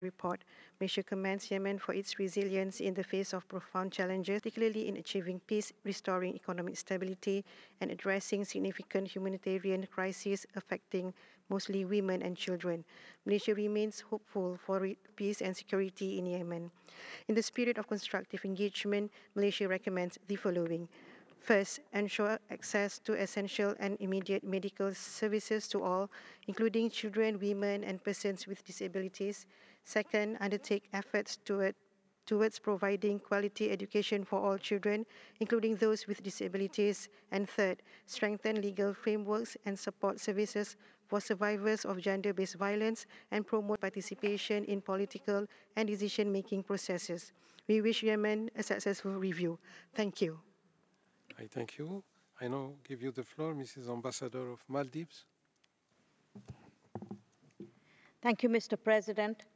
report. Malaysia commends Yemen for its resilience in the face of profound challenges, particularly in achieving peace, restoring economic stability, and addressing significant humanitarian crises affecting mostly women and children. Malaysia remains hopeful for peace and security in Yemen. In the spirit of constructive engagement, Malaysia recommends the following. First, ensure access to essential and immediate medical services to all, including children, women, and persons with disabilities. Second, undertake efforts towards providing quality education for all children, including those with disabilities. And third, strengthen legal frameworks and support services for survivors of gender based violence and promote participation in political and decision making processes. We wish Yemen a successful review. Thank you. I thank you. I now give you the floor, Mrs. Ambassador of Maldives. Thank you, Mr. President.